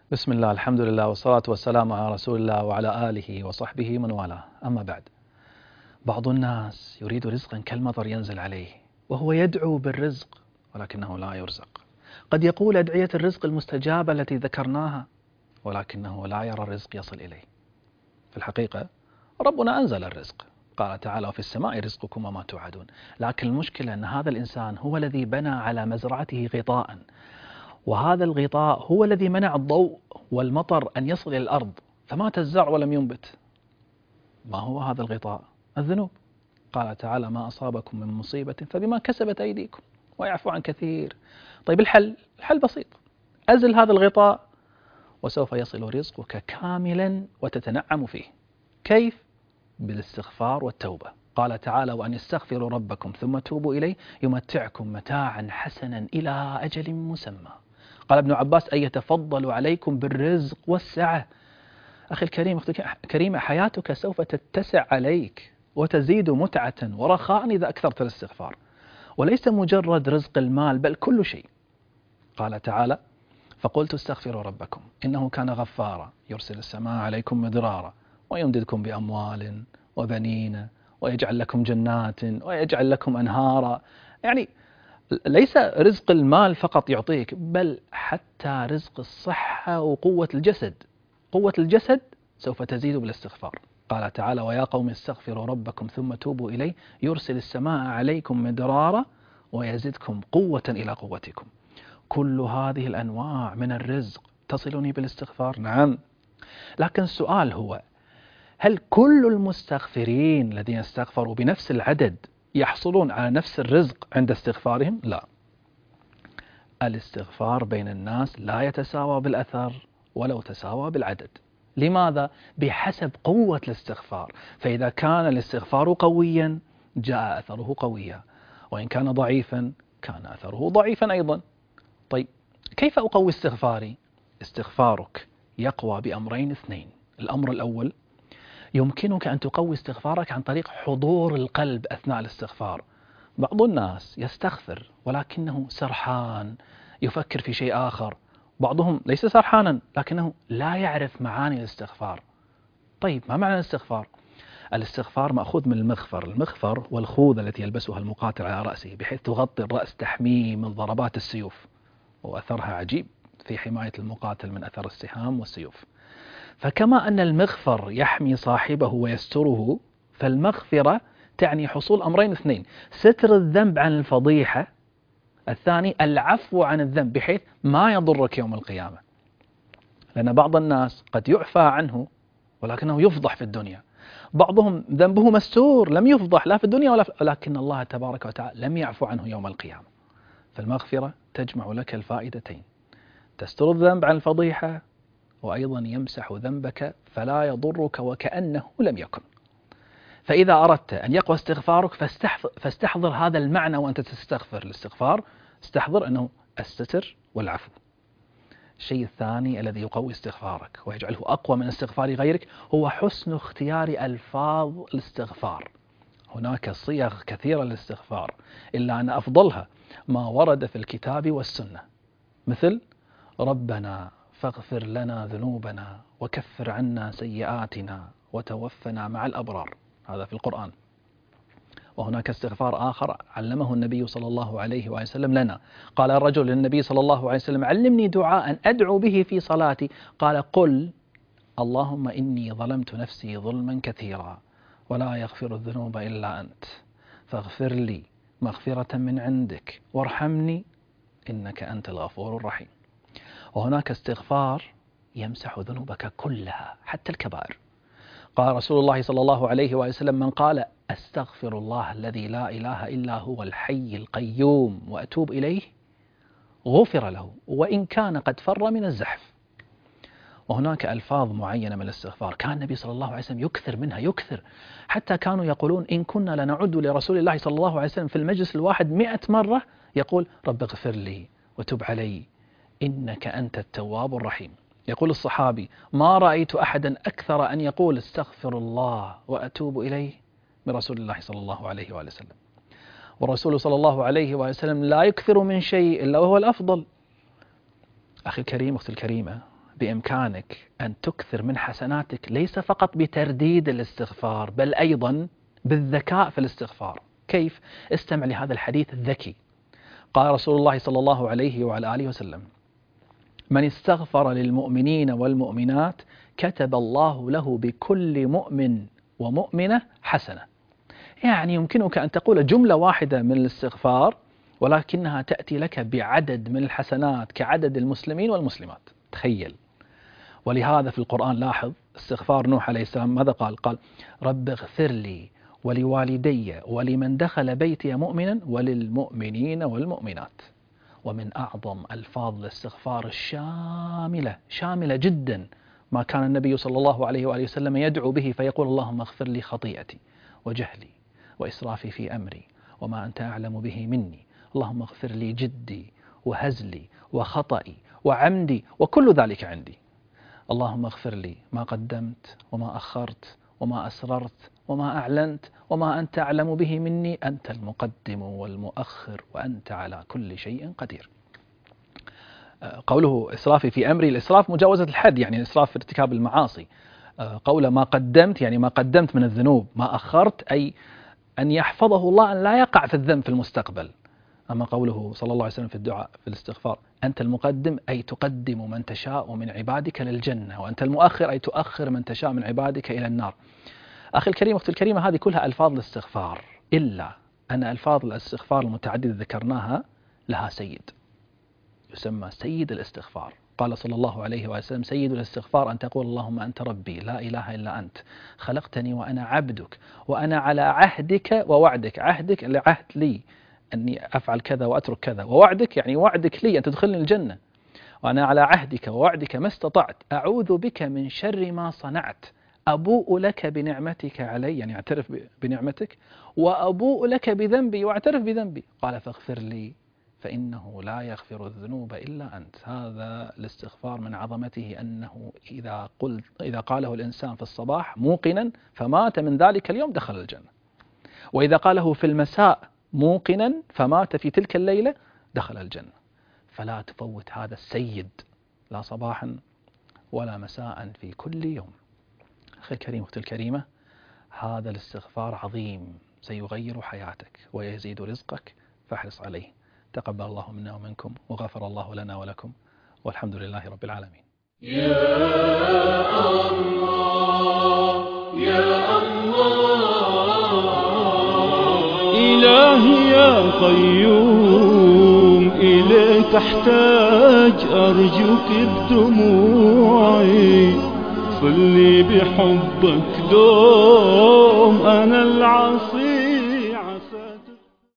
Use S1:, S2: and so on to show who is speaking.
S1: بسم الله، الحمد لله، والصلاة والسلام على رسول الله وعلى آله وصحبه من والاه. أما بعد، بعض الناس يريد رزقا كالمطر ينزل عليه، وهو يدعو بالرزق ولكنه لا يرزق. قد يقول أدعية الرزق المستجابة التي ذكرناها، ولكنه لا يرى الرزق يصل إليه. في الحقيقة ربنا أنزل الرزق، قال تعالى: وفي السماء رزقكم وما توعدون. لكن المشكلة أن هذا الإنسان هو الذي بنى على مزرعته غطاء، وهذا الغطاء هو الذي منع الضوء والمطر أن يصل إلى الأرض، فمات الزرع ولم ينبت. ما هو هذا الغطاء؟ الذنوب. قال تعالى: ما أصابكم من مصيبة فبما كسبت أيديكم ويعفو عن كثير. طيب الحل بسيط: أزل هذا الغطاء وسوف يصل رزقك كاملا وتتنعم فيه. كيف؟ بالاستغفار والتوبة. قال تعالى: وأن يستغفروا ربكم ثم توبوا إليه يمتعكم متاعا حسنا إلى أجل مسمى. قال ابن عباس: أن يتفضل عليكم بالرزق والسعة. أخي الكريم، أختي الكريمة، حياتك سوف تتسع عليك وتزيد متعة ورخاء إذا أكثرت الاستغفار، وليس مجرد رزق المال بل كل شيء. قال تعالى: فقلت استغفروا ربكم إنه كان غفارا يرسل السماء عليكم مدرارا ويمددكم بأموال وبنين ويجعل لكم جنات ويجعل لكم أنهارا. يعني ليس رزق المال فقط يعطيك، بل حتى رزق الصحة وقوة الجسد. قوة الجسد سوف تزيد بالاستغفار. قال تعالى: ويا قوم استغفروا ربكم ثم توبوا إليه يرسل السماء عليكم مدرارا ويزدكم قوة إلى قوتكم. كل هذه الأنواع من الرزق تصلني بالاستغفار؟ نعم. لكن السؤال هو: هل كل المستغفرين الذين استغفروا بنفس العدد يحصلون على نفس الرزق عند استغفارهم؟ لا. الاستغفار بين الناس لا يتساوى بالأثر ولو تساوى بالعدد. لماذا؟ بحسب قوة الاستغفار. فإذا كان الاستغفار قويا جاء أثره قويا، وإن كان ضعيفا كان أثره ضعيفا أيضا. طيب، كيف أقوي استغفاري؟ استغفارك يقوى بأمرين اثنين. الأمر الأول: يمكنك أن تقوي استغفارك عن طريق حضور القلب أثناء الاستغفار. بعض الناس يستغفر ولكنه سرحان، يفكر في شيء آخر. بعضهم ليس سرحانا لكنه لا يعرف معاني الاستغفار. طيب، ما معنى الاستغفار؟ الاستغفار مأخوذ من المغفر والخوذة التي يلبسها المقاتل على رأسه، بحيث تغطي الرأس تحميه من ضربات السيوف، وأثرها عجيب في حماية المقاتل من أثر السهام والسيوف. فكما أن المغفر يحمي صاحبه ويستره، فالمغفرة تعني حصول أمرين اثنين: ستر الذنب عن الفضيحة، الثاني العفو عن الذنب بحيث ما يضرك يوم القيامة. لأن بعض الناس قد يعفى عنه ولكنه يفضح في الدنيا. بعضهم ذنبه مستور، لم يفضح لا في الدنيا ولكن الله تبارك وتعالى لم يعفو عنه يوم القيامة. فالمغفرة تجمع لك الفائدتين: تستر الذنب عن الفضيحة، وأيضا يمسح ذنبك فلا يضرك وكأنه لم يكن. فإذا أردت أن يقوى استغفارك فاستحضر هذا المعنى وأنت تستغفر. الاستغفار استحضر أنه الستر والعفو. الشيء الثاني الذي يقوي استغفارك ويجعله أقوى من استغفار غيرك هو حسن اختيار ألفاظ الاستغفار. هناك صيغ كثيرة للاستغفار، إلا أن أفضلها ما ورد في الكتاب والسنة، مثل: ربنا فاغفر لنا ذنوبنا وكفر عنا سيئاتنا وتوفنا مع الأبرار. هذا في القرآن. وهناك استغفار آخر علمه النبي صلى الله عليه وسلم لنا. قال الرجل للنبي صلى الله عليه وسلم: علمني دعاء أدعو به في صلاتي. قال: قل اللهم إني ظلمت نفسي ظلما كثيرا ولا يغفر الذنوب إلا أنت فاغفر لي مغفرة من عندك وارحمني إنك أنت الغفور الرحيم. وهناك استغفار يمسح ذنوبك كلها حتى الكبائر. قال رسول الله صلى الله عليه وسلم: من قال أستغفر الله الذي لا إله إلا هو الحي القيوم وأتوب إليه غفر له وإن كان قد فر من الزحف. وهناك ألفاظ معينة من الاستغفار كان النبي صلى الله عليه وسلم يكثر منها، يكثر، حتى كانوا يقولون إن كنا لنعد لرسول الله صلى الله عليه وسلم في المجلس الواحد 100 مرة يقول: رب اغفر لي وتب علي إنك أنت التواب الرحيم. يقول الصحابي: ما رأيت أحدا أكثر أن يقول استغفر الله وأتوب إليه من رسول الله صلى الله عليه وسلم. والرسول صلى الله عليه وسلم لا يكثر من شيء إلا وهو الأفضل. أخي الكريم، أختي الكريمة، بإمكانك أن تكثر من حسناتك ليس فقط بترديد الاستغفار، بل أيضا بالذكاء في الاستغفار. كيف؟ استمع لهذا الحديث الذكي. قال رسول الله صلى الله عليه وعلى آله وسلم: من استغفر للمؤمنين والمؤمنات كتب الله له بكل مؤمن ومؤمنة حسنة. يعني يمكنك أن تقول جملة واحدة من الاستغفار ولكنها تأتي لك بعدد من الحسنات كعدد المسلمين والمسلمات. تخيل. ولهذا في القرآن لاحظ استغفار نوح عليه السلام ماذا قال؟ قال: رب اغفر لي ولوالدي ولمن دخل بيتي مؤمنا وللمؤمنين والمؤمنات. ومن أعظم ألفاظ الاستغفار الشاملة، شاملة جدا، ما كان النبي صلى الله عليه وآله وسلم يدعو به فيقول: اللهم اغفر لي خطيئتي وجهلي وإسرافي في أمري وما أنت أعلم به مني، اللهم اغفر لي جدي وهزلي وخطئي وعمدي وكل ذلك عندي، اللهم اغفر لي ما قدمت وما أخرت وما أسررت وما أعلنت وما أنت أعلم به مني، أنت المقدم والمؤخر وأنت على كل شيء قدير. قوله إسرافي في أمري، الإسراف مجاوزة الحد، يعني الإسراف في ارتكاب المعاصي. قول ما قدمت يعني ما قدمت من الذنوب، ما أخرت أي أن يحفظه الله أن لا يقع في الذنب في المستقبل. أما قوله صلى الله عليه وسلم في الدعاء في الاستغفار: أنت المقدم أي تقدم من تشاء من عبادك للجنة، وأنت المؤخر أي تؤخر من تشاء من عبادك إلى النار. أخي الكريم، أختي الكريمة، هذه كلها ألفاظ الاستغفار، إلا أن ألفاظ الاستغفار المتعددة ذكرناها لها سيد يسمى سيد الاستغفار. قال صلى الله عليه وسلم: سيد الاستغفار أن تقول اللهم أنت ربي لا إله إلا أنت خلقتني وأنا عبدك وأنا على عهدك ووعدك. عهدك العهد لي أني أفعل كذا وأترك كذا، ووعدك يعني وعدك لي أن تدخلني الجنة، وأنا على عهدك ووعدك ما استطعت، أعوذ بك من شر ما صنعت، أبوء لك بنعمتك علي، يعني أعترف بنعمتك، وأبوء لك بذنبي وأعترف بذنبي. قال: فاغفر لي فإنه لا يغفر الذنوب إلا أنت. هذا الاستغفار من عظمته أنه إذا قاله الإنسان في الصباح موقنا فمات من ذلك اليوم دخل الجنة، وإذا قاله في المساء موقنا فمات في تلك الليلة دخل الجنة. فلا تفوت هذا السيد لا صباحا ولا مساء في كل يوم. أخي الكريم، أختي الكريمة، هذا الاستغفار عظيم سيغير حياتك ويزيد رزقك، فاحرص عليه. تقبل الله منا ومنكم وغفر الله لنا ولكم، والحمد لله رب العالمين.
S2: يا الله يا الله، إلهي يا قيوم إليك أحتاج، أرجوك بدموعي صلي بحبك دوم، أنا العصي عسى